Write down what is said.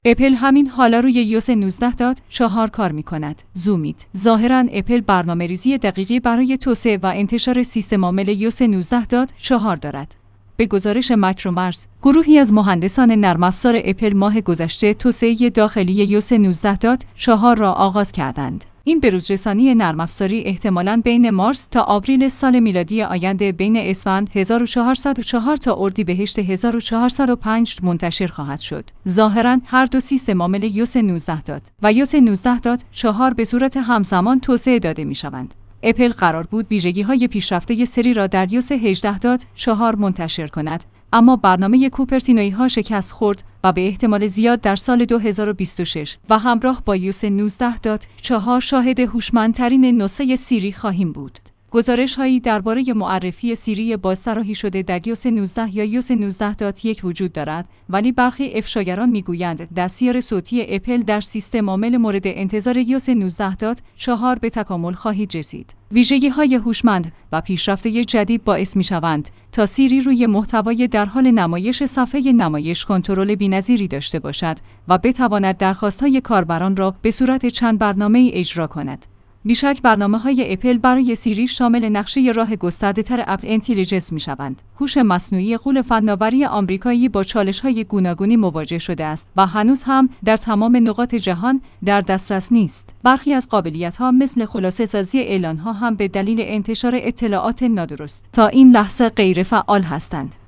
اپل همین حالا روی iOS 19.4 کار می‌کند. زومیت. ظاهراً اپل برنامه‌ریزی دقیقی برای توسعه و انتشار سیستم عامل iOS 19.4 دارد. به گزارش مکرومرز، گروهی از مهندسان نرم افزار اپل ماه گذشته توسعه داخلی iOS 19.4 را آغاز کردند. این بروزرسانی نرم افزاری احتمالاً بین مارس تا آوریل سال میلادی آینده بین اسفند 1404 تا اردیبهشت 1405 منتشر خواهد شد. ظاهراً هر دو سیستم عامل iOS 19 و iOS 19.4 به صورت همزمان توسعه داده می‌شوند. اپل قرار بود ویژگی‌های پیشرفته سری را در iOS 18.4 منتشر کند، اما برنامه کوپرتینوی‌ها شکست خورد و به احتمال زیاد در سال 2026 و همراه با iOS 19.4 شاهد هوشمندترین نسخه سیری خواهیم بود. گزارش‌هایی درباره معرفی سیری بازطراحی شده در iOS 19 یا iOS 19.1 وجود دارد، ولی برخی افشاگران می‌گویند دستیار صوتی اپل در سیستم عامل مورد انتظار iOS 19.4 به تکامل خواهید رسید. ویژگی‌های هوشمند و پیشرفته جدید باعث می‌شوند تا سیری روی محتوای در حال نمایش صفحه نمایش کنترل بی‌نظیری داشته باشد و بتواند درخواست‌های کاربران را به صورت چند برنامه‌ای اجرا کند. بیشک برنامه‌های اپل برای سیری شامل نقشه راه گسترده‌تر اپل اینتلیجنس می‌شوند. هوش مصنوعی غول فناوری آمریکایی با چالش‌های گوناگونی مواجه شده است و هنوز هم در تمام نقاط جهان در دسترس نیست. برخی از قابلیت‌ها مثل خلاصه‌سازی اعلان‌ها هم به دلیل انتشار اطلاعات نادرست تا این لحظه غیرفعال هستند.